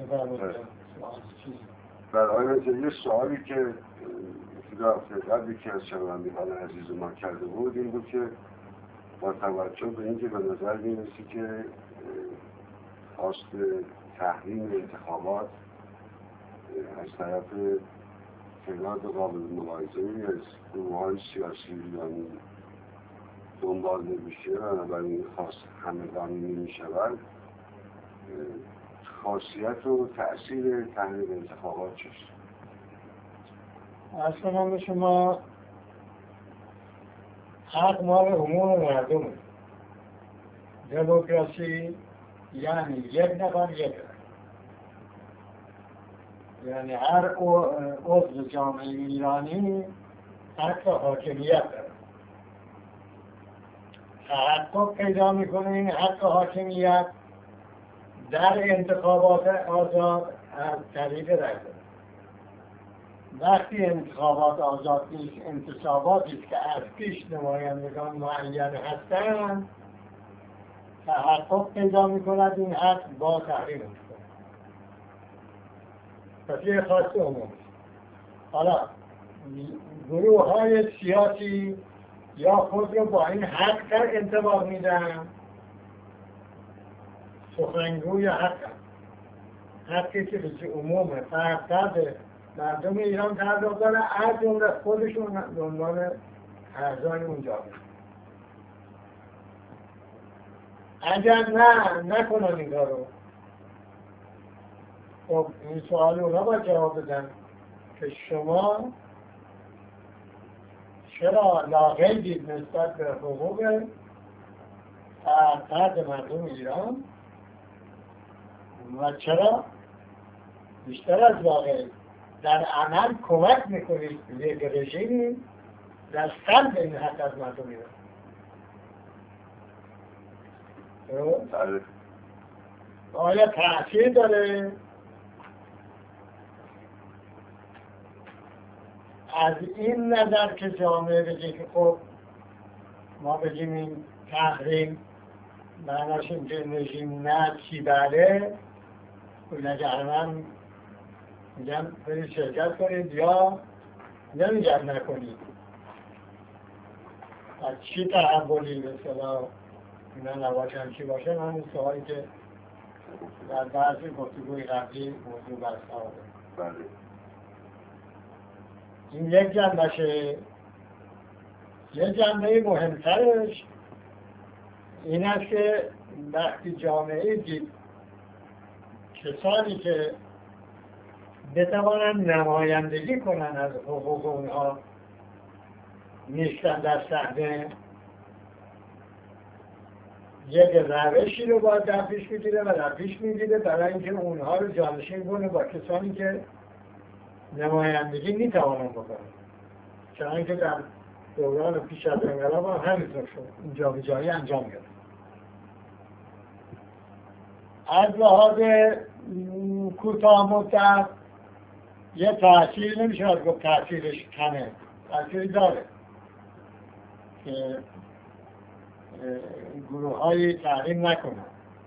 برای یه سوالی که در قبلی که از شنوندگان عزیز ما کرده بود این بود که با توجه به اینکه به نظر می‌رسید که خواست تحریم انتخابات از طرف تعداد قابل ملاحظه‌ای از گروه‌های سیاسی ایرانی دنبال نمیشه و بنابراین خواست همگانی نمی‌شود، خاصیت و تأثیر تحریم انتخابات چیست؟ اصلا به شما حق مال عموم مردمه. دموکراسی یعنی یک نفر یک رأی، یعنی هر عضو جامعه ایرانی حق حاکمیت داره. تحقق پیدا میکنه این حق حاکمیت در انتخابات آزاد از طریق رأی داره. وقتی انتخابات آزاد نیست، انتصاباتی است که از پیش نمایندگان معین هستند، تحقق پیدا میکند این حق با تحریم انتخاب. پس یه خواست عمومی. حالا گروه های سیاسی یا خود رو با این حق در انتباه میدن، سخنگوی حقی که به عموم فرد مردم ایران تعلق داره، از جمله خودشون به عنوان اعضای اون جامعه. اگر نکنن این کارو، خب این سوال اونا باید جواب بدن که شما چرا لاغیدید نسبت به حقوق فرد مردم ایران و چرا بیشتر از لاغید در عمل کمک میکنید یک رژیمی در سلب این حق از مردم ایران. آیا تأثیر داره؟ از این نظر که جامعه بگه که خب ما بگیم این تحریم معناش این که رژیم نه چی بله، نگرمن میگم برید شرکت کنید یا نمیگم نکنید. از چی تحولی به صلاح اینا نباشن چی باشه؟ من این سوالی که در بعضی گفتگوی قبلی موضوع بحث آورده. این یک جنبشه. یک جنبه مهمترش این است که وقتی جامعه دید کسانی که بتوانند نمایندگی کنند از حقوق اونها نیستن در صحنه، یک روشی رو باید در پیش میگیره و در پیش میگیره برای اینکه اونها رو جانشین کنه با کسانی که نمایندگی میتوانند بکنند. چنانکه که در دوران پیش از انقلاب هم همینطور شد، این جابجایی انجام گرفت. از لحاظ کوتاه مدت یه تأثیر نمیشه گفت تأثیرش کمه، تأثیری داره که گروه های تحریم نکنن.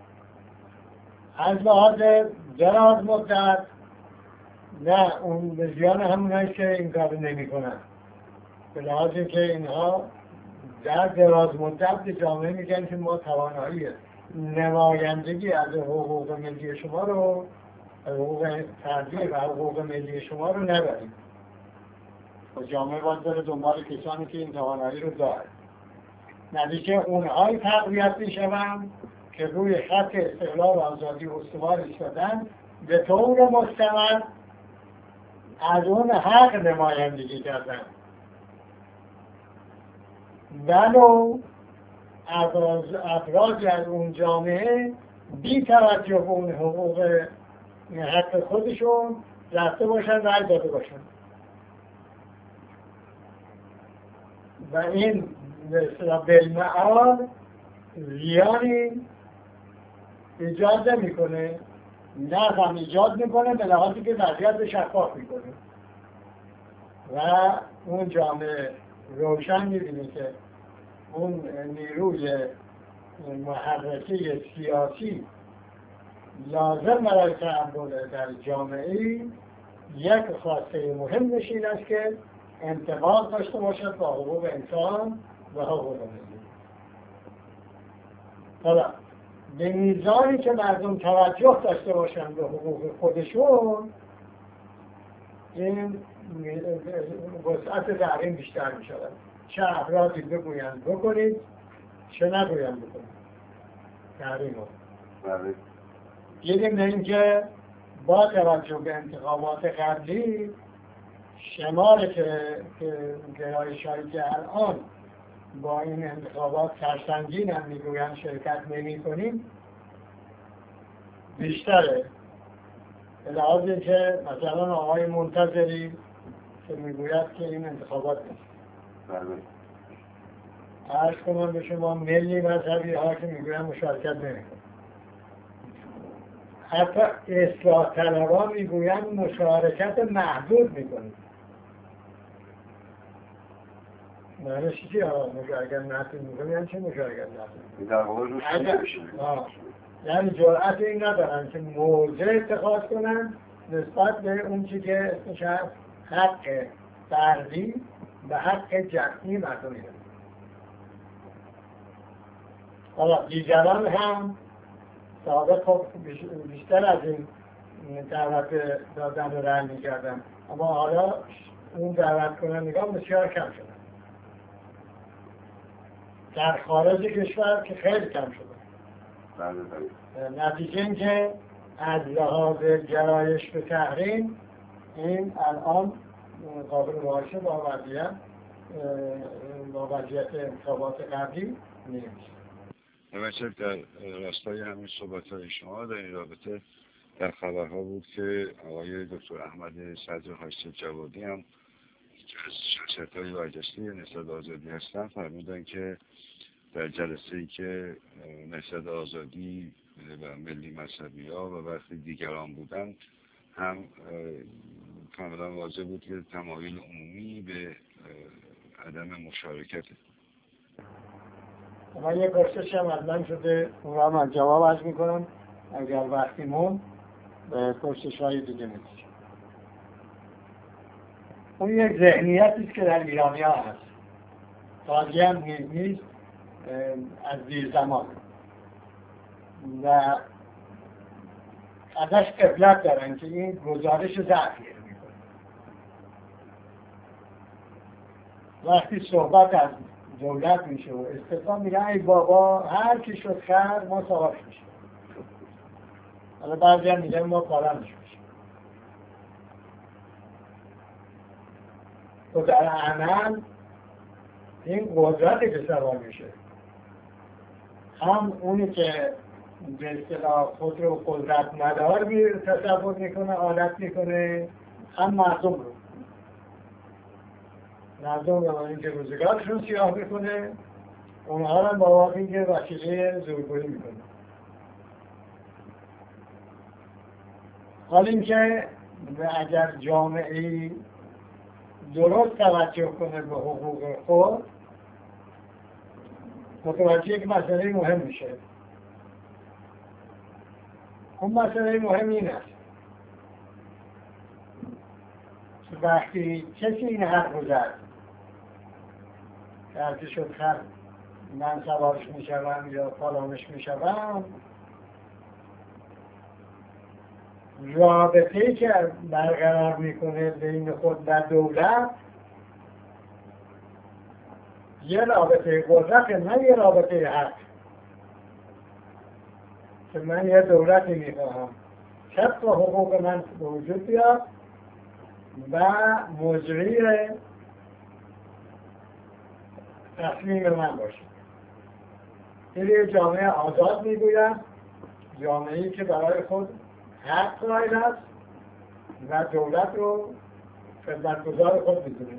از لحاظ دراز مدت نه، اون به زیان همونهایی که این کار نمی کنن، به لحاظ که اینها در دراز مدت به جامعه میگن که ما توانایی نمایندگی از حقوق ملی شما رو، حقوق فردی و حقوق ملی شما رو نداریم. و جامعه باید بره دنبال کسانی که این توانایی رو داره. نتیجه اونهایی تقویت میشوند که روی خط استقلال و آزادی استوار ایستادن، به طور مستمر از اون حق نمایندگی کردن. ولو افرادی از اون جامعه بی توجه به اون حقوق حق خودشون رفته باشن رای داده باشن و این بالمعال زیانی ایجاد نمیکنه، نه هم ایجاد میکنه، به لحاظی که وضعیت رو شفاف میکنه و اون جامعه روشن میبینه که اون نیروی محرکه سیاسی لازم برای تعامل در جامعه یک خواسته مهمش این است که انضباط داشته باشد با حقوق انسان و حقوق ملی. حالا به میزانی که مردم توجه داشته باشند به حقوق خودشون، این وسعت تحریم بیشتر می شود. چه افرادی بگویند بکنید، چه نگویند بکنید تحریم رو. دیدیم این که با توجه به انتخابات قبلی شمار که گرایش‌هایی که الان با این انتخابات سرسنگین هم میگویند شرکت نمی کنیم بیشتره. به لحاظ که مثلا آقای منتظری که میگوید که این انتخابات نیست. عرض کنم به شما ملی مذهبی ها که میگویند مشارکت نمی کنیم. حتی اصلاح طلبان میگویند مشارکت محدود میکنیم. معنیش چیه مشارکت محدود میکنیم؟ یعنی چه مشارکت محدود؟ در واقع روش نمیشه. یعنی جرأت این ندارن که موضع اتخاذ کنن نسبت به اون چی که اسمش هست حق فردی و حق جمعی مردمی هست. حالا دیگران هم سابق خب بیشتر از این دعوت دادن رو رنگ می‌کردن، اما حالا اون دعوت کنندگان بسیار کم شدن. در خارج کشور که خیلی کم شدن. نتیجه این که از لحاظ گرایش به تحریم این الان قابل مقایسه با وضعیت انتخابات قبلی نیست. البته در راستای همین صحبت‌های شما در این رابطه در خبرها بود که آقای دکتر احمد صدر حاجی جوادی هم که از شخصیت‌های برجسته نهضت آزادی هستن فرمودن که در جلسه‌ای که نهضت آزادی و ملی مذهبی‌ها و برخی دیگران بودن هم کاملا واضح بود که تمایل عمومی به عدم مشارکت. من یک پرسش هم از من شده، اون را من جواب عرض میکنم اگر وقتی مون به پرسش های دیگه میدید. اون یک ذهنیتی است که در ایرانی ها هست، تازی هم نیست، از دیر زمان و ازش قبلت دارن که این گزارش ضعفیه میکنه. وقتی صحبت از دولت میشه و استقلال میگن ای بابا هر کی شد خر ما صاحبش میشه. حالا بعضی هم میگن ما پارمش میشه. و در عمل این قدرتی که سوال میشه، هم اونی که به اصطلاح خود رو قدرت مدار تصور میکنه، عادت میکنه، هم مردم رو اینکه روزگارشون سیاه میکنه، اونها رو با واقعی که وسیله زورگویی میکنه. حال اینکه اگر جامعه درست توجه کنه به حقوق خود، متوجه یک مسئله مهم میشه. اون مسئله مهم این است که وقتی کسی این حرف رو زد که هرکی شد خر من سوارش میشوم یا فلانش میشوم، رابطه‌ای که برقرار میکنه بین خود و دولت یه رابطه قدرت، نه یه رابطه حق. که من یه دولتی میخواهم طبق حقوق من به وجود بیاد و مجری تصمیم من باشه. این یه جامعه آزاد میگوید، جامعه‌ای که برای خود حق قائل است و دولت رو خدمتگزار خود میدونه.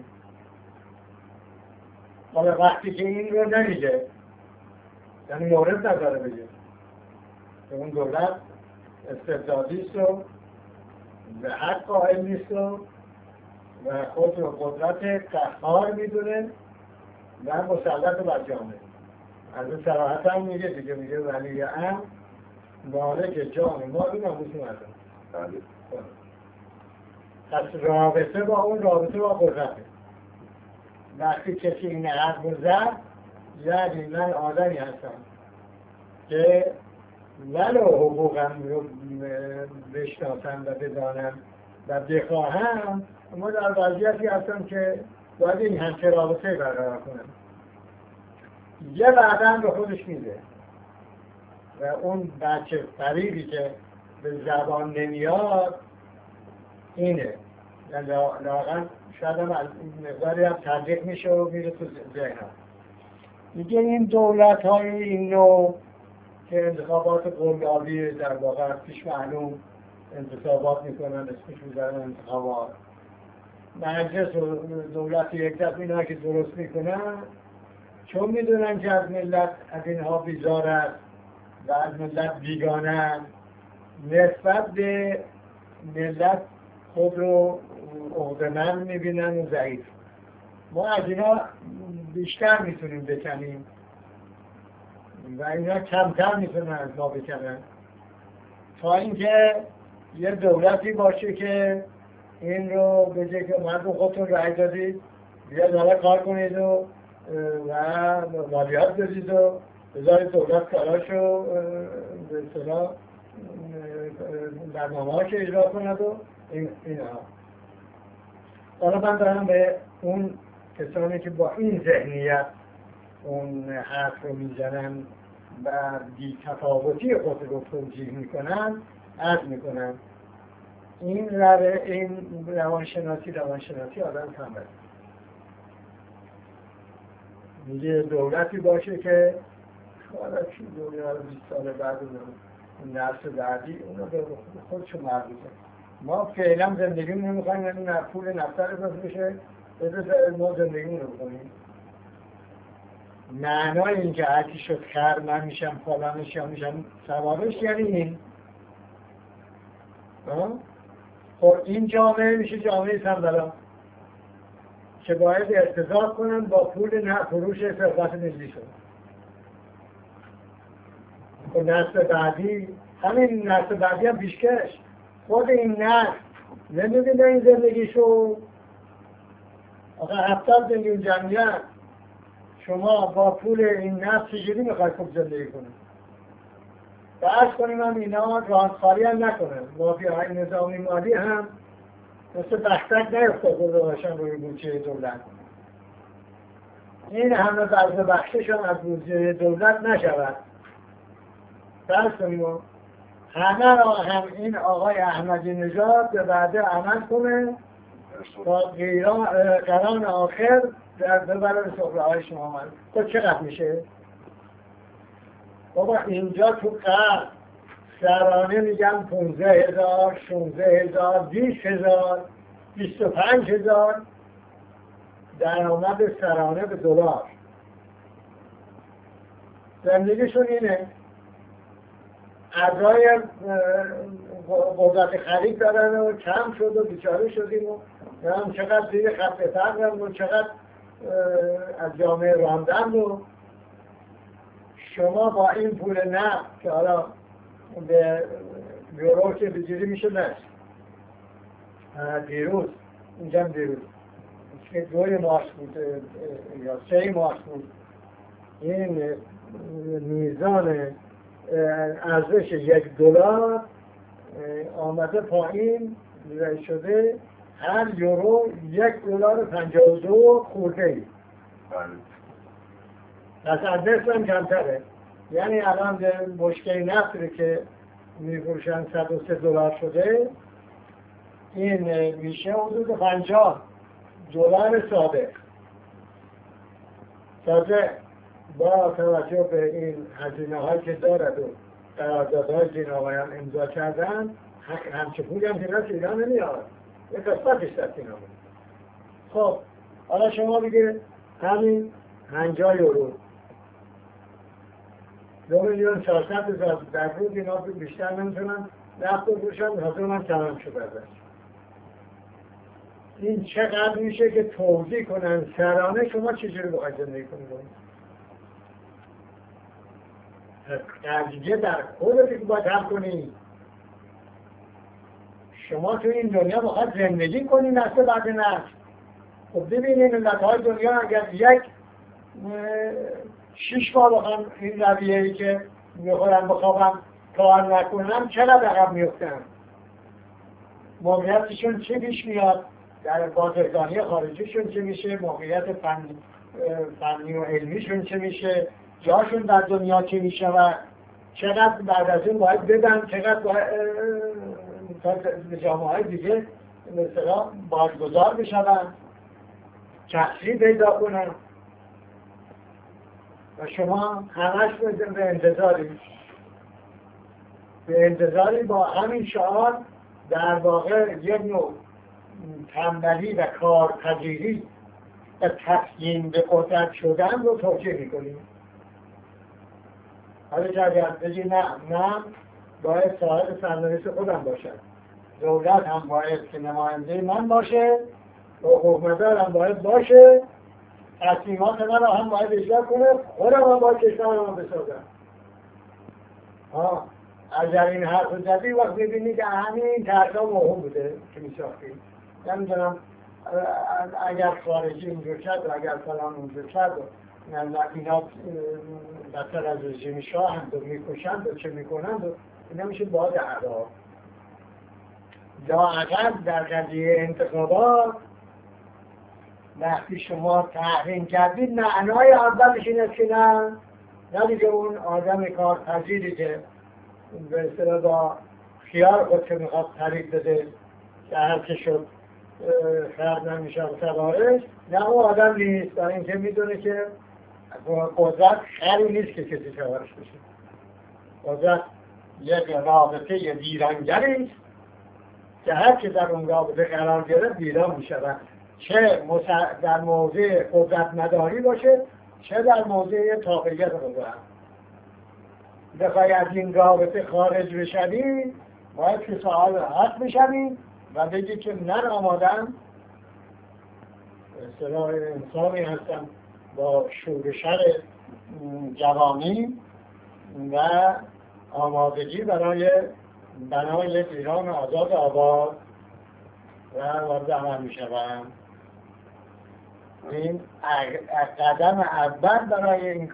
حالا وقتی که این رو نمیگه، یعنی مورد نداره بگه که اون دولت استبدادی است و به حق قائل نیست و خود رو قدرت قهار میدونه و مسلط بر جامعه. از این صراحت هم میگه دیگه، میگه ولی امر مالک جان ما این ناموس مردم. بله. پس رابطه با اون رابطه با قدرته. وقتی کسی این حرف رو زد، یعنی من آدمی هستم که ولو حقوقم رو بشناسم و بدانم و بخواهم، اما در وضعیتی هستم که باید این همچه رابطه برقرار کنم. یه وعده‌ام به خودش میده و اون بچه فریبی که به زبان نمیاد اینه، لااقل شاید هم از مقداری هم تبلیغ میشه و میره تو ذهنم. میگه این دولت های این نوع که انتخابات قلابی در واقع پیش معلوم انتصابات میکنن، اسمش میذارن انتخابات، مجلس و دولت یک دفعه اینا که درست میکنن، چون میدونن که از ملت از اینها بیزار است و از ملت بیگانه، نسبت به ملت خود رو عقده‌مند میبینن و ضعیف. ما از اینا بیشتر میتونیم بکنیم و اینا کمتر میتونن از ما بکنن، تا اینکه یه دولتی باشه که این رو بگه که مردم خودتون رأی دادید، بیاد حالا کار کنید و مالیات بدید و بذارید دولت کاراشو به اصطلاح برنامه‌هاش اجرا کند و اینها. حالا من دارم به اون کسانی که با این ذهنیت اون حرف رو میزنن و بی تفاوتی خود رو توجیه میکنن عرض میکنن این روانشناسی آدم تنبل. میگه دولتی باشه که حالا چی دنیا رو 20 سال بعد اون نسل بعدی اونو به خودشون مربوطه. ما فعلا زندگیمون رو میخوایم یعنی پول نفتر اضافه بشه ما زندگیمون رو بکنیم. معنای این که هرکی شد خر من میشم فلانش یا میشم سوابش یعنی این. خب این جامعه میشه جامعه سنبلا که باید ارتضاع کنن با پول فروش ثروت ملی شد. خب نسل بعدی همین نسل بعدی هم پیشکش خود این نسل نمیبینه این زندگیشو. آقا 70 میلیون جمعیت شما با پول این نسل چجوری میخواید خوب زندگی کنید؟ فرض کنیم هم اینا راندخاری هم نکنن، مافیاهای نظامی مالی هم مثل بختک نیفتاده باشن روی بودجه دولت. این همه بذر بخششان از بودجه دولت نشود. فرض کنیم همه را هم این آقای احمدی نژاد به وعده عمل کنه تا قران آخر در ببره سفره های شما من. خب چقدر میشه؟ بابا اینجا تو قرد سرانه میگن 15,000 16,000 20,000 25,000 درآمد سرانه به دلار. زندگیشون اینه. اعضای قدرت خرید دارن و کم شد و بیچاره شدیم و هم چقدر زیر خط فقرم و چقدر از جامعه راندن و شما با این پول نفت که حالا به یورو که بجیری میشه نشت دیروز که 2 مارس بود یا 3 مارس بود این میزان ارزش $1 آمده پایین شده هر یورو $1.52 خورده ای. پس از نصف هم کمتره. یعنی الان بشکه نفتی که میفروشن $103 شده، این میشه حدود $50 ساده. تازه با توجه به این هزینه هایی که دارد و قراردادهای جنابی هم امضا کردن همچه پولی هم که دست ایران نمیاد، یه قسمتش دست ایران. خب حالا شما بگید همین 50 یورو 2,400,000 در روز اینا بیشتر نمیتونن نفت بفروشن، حاضر من تمام شد ازش. این چقدر میشه که توضیح کنن سرانه شما چجوری باید زندگی کنید؟ قضیه در خودت که باید حل کنی. شما تو این دنیا باید زندگی کنی نسل بعد نسل. خب ببینید ملت‌های دنیا اگر یک 6 ماه بخوام این رویه‌ای که میخورم بخوابم کار نکنم چقدر عقب میفتم؟ موقعیتشون چه پیش میاد؟ در بازرگانی خارجیشون چه میشه؟ موقعیت فنی و علمیشون چه میشه؟ جاشون در دنیا چه میشه و چقدر بعد از این باید بدن، چقدر باید به جامعه های دیگه مثلا بازگذار بشون، تحصیل پیدا کنن و شما همش به انتظاری با همین شعار در واقع یک نوع تنبلی و کارپذیری و تسلیم به قدرت شدن رو توجیه میکنیم. حالا که اگر بگی نه من باید صاحب سرنوشت خودم باشم، دولت هم باید که نماینده من باشه، حکومتدار هم باید باشه، تصمیمات من رو هم باید اجرا کنه، خودم هم باید کشور رو بسازم. اگر این حرف رو زدی وقت میبینی که همین ترکا مهم بوده که میساختیم. نمیدونم اگر خارجی اینجور کرد و اگر فلان اونجور کرد و اینا بدتر از رژیم شاه هم میکشند و چه میکنند و اینا میشه باد اعدا. لااقل در قضیه انتخابات وقتی شما تحریم کردید معنای اولش این است که نه دیگه اون آدم کارپذیری که به اصطلاح با خیار خود که میخواد طریق بده که هر که شد خرد نمیشه و سوارش، نه اون آدم نیست، برای اینکه میدونه که قدرت خری نیست که کسی سوارش بشه. قدرت یک رابطه ویرانگری است که هر که در اون رابطه قرار گرفت ویران میشود، چه در موضع قدرت نداری باشه چه در موضع تابعیت قدرت. بخوای از این رابطه خارج بشوی باید که صاحب حق بشوی و بگی که من آمادم اصطلاح انسانی هستم با شورشر جوانی و آمادگی برای بنای ایران آزاد آباد و وارد عمل می شوم. این قدم اول برای این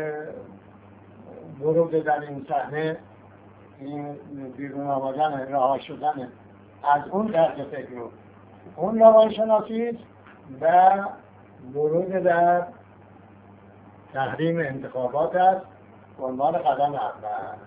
ورود در این صحنه، این بیرون آمدن، رها شدن از اون طرز فکر رو، اون روانشناسی و ورود در تحریم انتخابات است به عنوان قدم اول.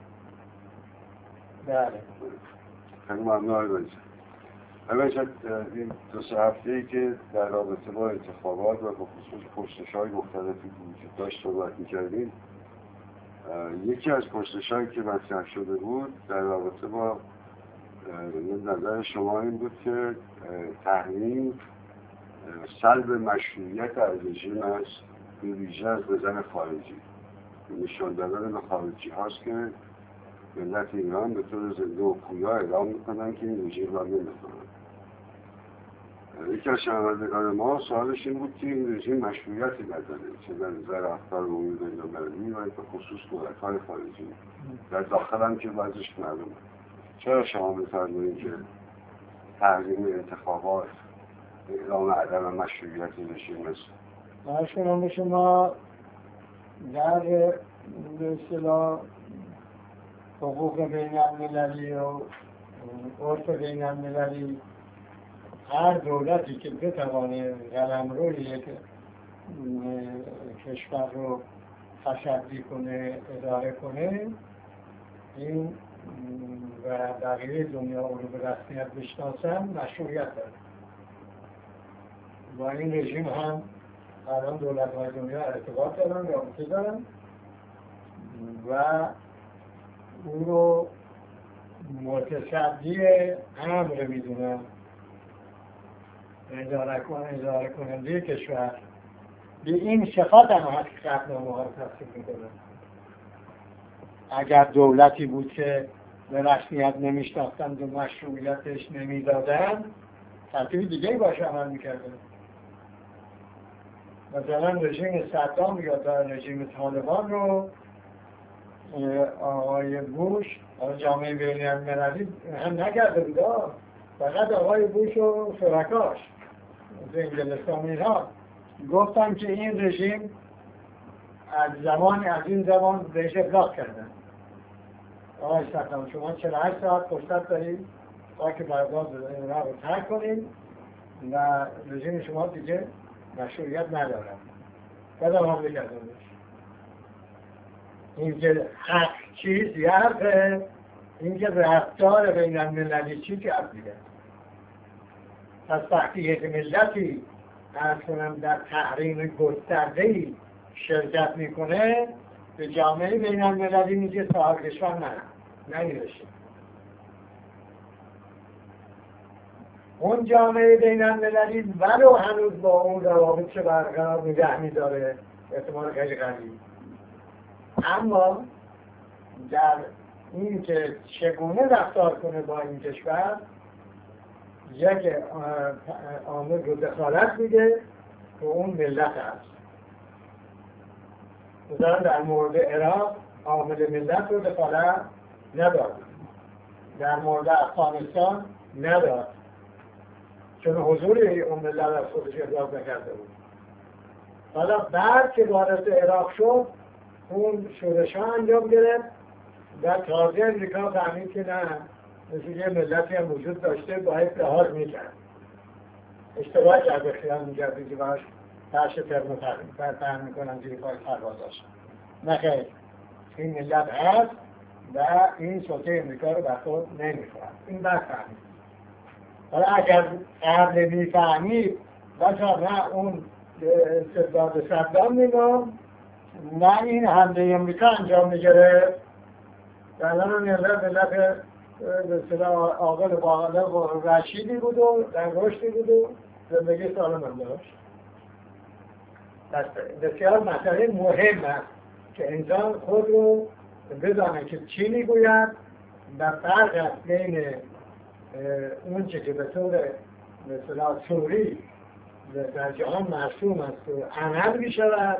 بله. خیلی ممنون آقای رئیس. البته این 2-3 هفته‌ای که در رابطه با انتخابات و به خصوص پرسش‌های مختلفی وجود داشت صحبت می‌کردیم، یکی از پرسش‌هایی که مطرح شده بود در رابطه با نظر شما این بود که تحریم سلب مشروعیت از رژیم است، به ویژه از نظر خارجی. نشان دادن به خارجی هاست که ملت ایران به طور زنده و پویا اعلام میکنن که این رژیم را نمیخوانند. یکی از شنوندگان ما سوالش این بود که این رژیم مشروعیتی نداره، چه در نظر اخبار عمومی بین‌المللی و به خصوص دولت‌های خارجی، در داخل هم که وضعش معلومه. چرا شما می‌فرمایید که تحریم انتخابات اعلام عدم مشروعیت رژیم است؟ برشون به شما در به اصطلاح حقوق بین‌المللی و عرف بین‌المللی هر دولتی که بتوانه قلمروی یک کشور رو تشدی کنه، اداره کنه، این و بقیه دنیا رو به رسمیت بشناسن مشروعیت داره. با این رژیم هم الان دولت‌های دنیا ارتباط دارن، رابطه دارن و او رو متصدی امر میدونن، اداره کننده کشور. به این صفات هم هست که قطعنامه ها رو تصدیق میکنن. اگر دولتی بود که به رسمیت نمیشناختند و مشروعیتش نمیدادن، ترتیب دیگه باشه عمل میکردن. مثلا رژیم صدام یا رژیم طالبان رو آقای بوش جامعه بین المللی هم نکرده بود، فقط آقای بوش و شرکاش از انگلستان ها گفتن که این رژیم از این زمان بهش ابلاغ کردن آقای صدام شما 48 ساعت فرصت دارید تا که بردار را رو ترک کنید و رژیم شما دیگه مشروعیت نداره. بعد هم حمله کرده بودش این که حق چیز یرده، این که رفتار بین المللی چی که دیگه. پس وقتی یک ملتی ارز کنم در تحریم گسترده‌ای شرکت میکنه به جامعه بین المللی میگه صاحب کشور نمیرشه. اون جامعه بین المللی ولو هنوز با اون روابط چه برقرار نگه میداره احتمال خیلی قوی، اما در این که چگونه رفتار کنه با این کشور یک عامل رو دخالت میده که اون ملت هست. مثلا در مورد عراق عامل ملت رو دخالت نداد، در مورد افغانستان نداد چون حضور اون ملت از خودش ابراز نکرده بود. حالا بعد که وارد عراق شد اون شورش ها انجام گرفت و تازه امریکا فهمید که نه، مثل یه ملتی هم وجود داشته باید لحاظ میکرد. اشتباه کرده خیال میکردی که باش فرش ترم فهم میکنن زیر پای پروازاش. نه خیر، این ملت هست و این سلطه امریکا رو بر خود نمیخورد. این بعد فهمید. حالا اگر قبل میفهمید بسا نه اون استبداد صدام میمون نه این حمله امریکا انجام میگرفت و الان اون ملت به اصطلاح عاقل بالغ و رشیدی بود و در رشدی بود و زندگی سالم هم داشت. بسیار مسئله مهم است که انسان خود رو بدانه که چی میگوید و فرق است بین اون چه که به طور مثلا سوری در جهان مرسوم است و عمل می شود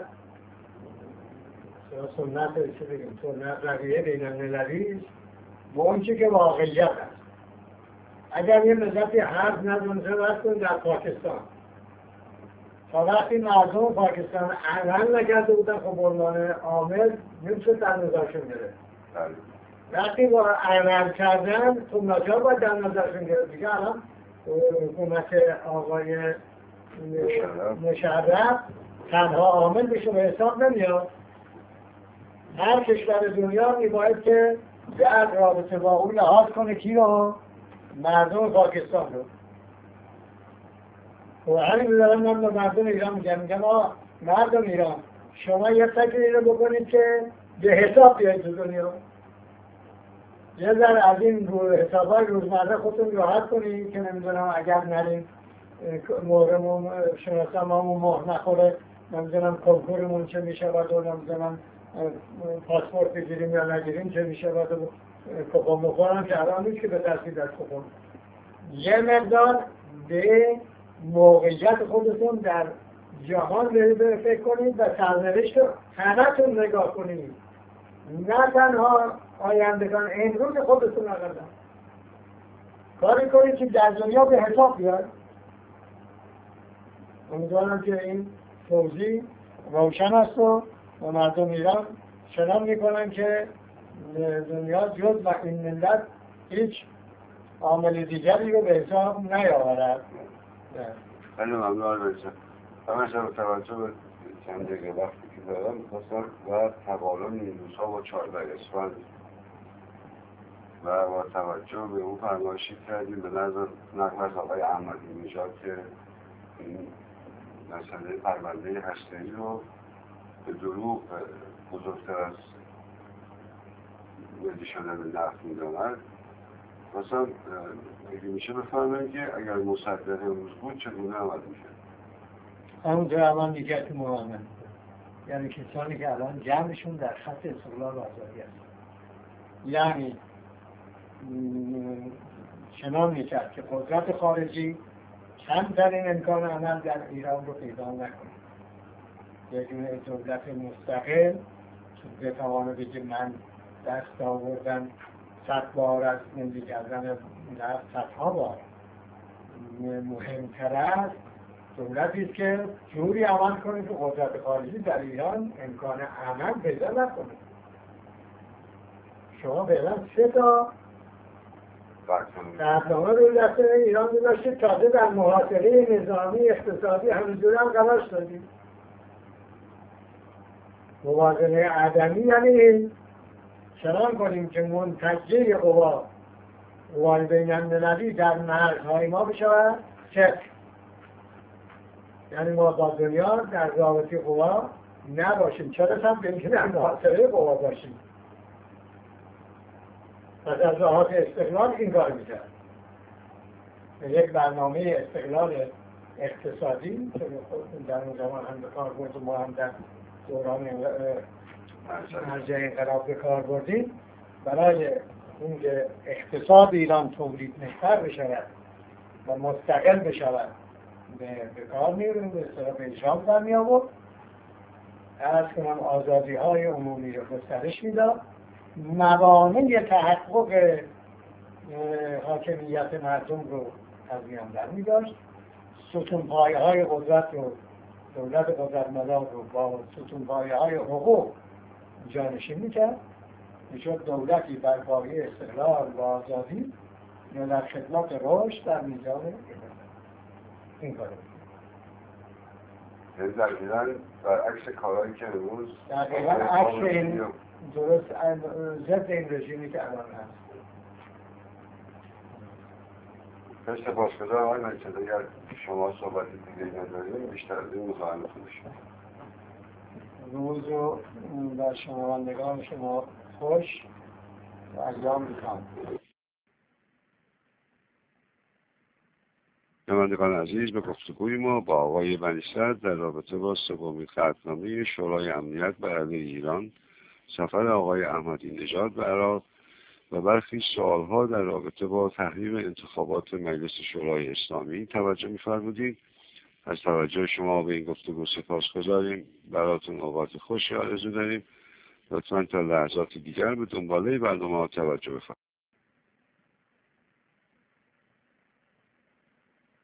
سنت چه بگیم سنت رویه بین المللی است و اون چه که واقعیت است. اگر یه ملتی حرف ندونسته بست کن در پاکستان تا وقتی مردم پاکستان عمل نکرده بودن خب عنوان عامل نمیشه در نظرشون گرفت. وقتی با عمل کردن خب ناچار باید در نظرشون گرفت. دیگه الان حکومت آقای مشرف تنها عامل بشه به حساب نمیاد. هر کشور دنیا میباید که در رابطه با اون لحاظ کنه کی رو؟ مردم پاکستان رو. و همین دارم من به مردم ایران میگم مردم ایران شما یه فکری رو بکنید که به حساب بیایید تو دنیا. یه ذره از این حسابهای روزمره خودتون راحت کنید که نمیدونم اگر نریم مهرمون شناسنامه‌مون مهر نخوره نمیدونم کنکورمون چه میشود و نمیدونم پاسپورت بگیریم یا نگیریم چه میشود و کپون بخورم که الان نیست که به ترتیب از کپون. یه مقدار به موقعیت خودتون در جهان فکر کنید و سرنوشت رو همتون نگاه کنید، نه تنها آیندگان امروز خودتون اقلا کاری کنید که در دنیا به حساب بیاد. امیدوارم که این توضیح روشن است و مردم ایران چنان میکنن که دنیا جز و این ملت هیچ عامل دیگری رو به حساب نیاورد. خیلی ممنون آقای بچه. همش با توجه به چند دقیقه وقتی که دارم میخواستم و تقالن این روزها با 14 اسفند و با توجه به اون فرمایشی کردیم به نظر نقل از آقای احمدی نژاد که این مسئله پرونده هسته‌ای رو به دروغ بزرگتر از ملی شدن نفت می‌داند. مثلا اگه میشه بفرمایید که اگر مصدق امروز بود چگونه عمل میشه؟ همونطور عمل میکرد که مقاومت، یعنی کسانی که الان جمعشون در خط استقلال و آزادی هست، یعنی چنان میکرد که قدرت خارجی کمترین امکان عمل در ایران رو پیدا نکنه. یک دولت مستقل که بتوانه بگه من دست آوردن 100 بار از زندگی کردن در 100ها بار مهمتر است دولتی است که جوری عمل کنه که قدرت خارجی در ایران امکان عمل پیدا نکنه. شما فعلا 3 تا قطعنامه روی دست ایران گذاشتید، تازه در محاصره نظامی اقتصادی همینجوری هم قرارش دادید. موازنه عدمی یعنی این چنان کنیم که منتجه قوای بین المللی در مرزهای ما بشود چک. یعنی ما با دنیا در رابطه قوا نباشیم، چرا هم به اینکه در محاصره قوا باشیم. پس از لحاظ استقلال این کار می‌کرد. یک برنامه استقلال اقتصادی که در اون زمان هم به کار برد و ما هم در دوران مرجع انقلاب به کار بردیم، برای اینکه اقتصاد ایران تولید محور بشود و مستقل بشود به کار می‌بریم، به اصطلاح به اجرام در می‌آورد. عرض کنم آزادی‌های عمومی رو گسترش می‌داد، موانع تحقق حاکمیت مردم رو از میان برمی‌داشت، ستونپایه‌های قدرت رو دولت قدرتمدار رو با ستونپایه‌های حقوق جانشین می‌کرد، میشد دولتی بر پایه استقلال و آزادی یا در خدمت رشد در میزان این کار می‌کرد. دقیقاً برعکس کارهایی که امروز دقیقاً عکس این درست ضد این رژیمی که الان هست. سپاسگزارم آقای مجید. اگر شما صحبت دیگه نداریم بیشتر از این مزاحم خودش. روز رو بر شنوندگان شما خوش و ایام می‌خوام. شنوندگان عزیز، به گفتگوی ما با آقای بنی صدر در رابطه با سومین قطعنامه شورای امنیت بر علیه ایران، سفر آقای احمدی نژاد به عراق و برخی سوالها در رابطه با تحریم انتخابات مجلس شورای اسلامی توجه می‌فرمودید. از توجه شما به این گفتگو سپاسگزاریم. براتون اوقات خوشی آرزو داریم. لطفاً تا لحظات دیگر به دنباله برنامه‌ها توجه بفرمایید.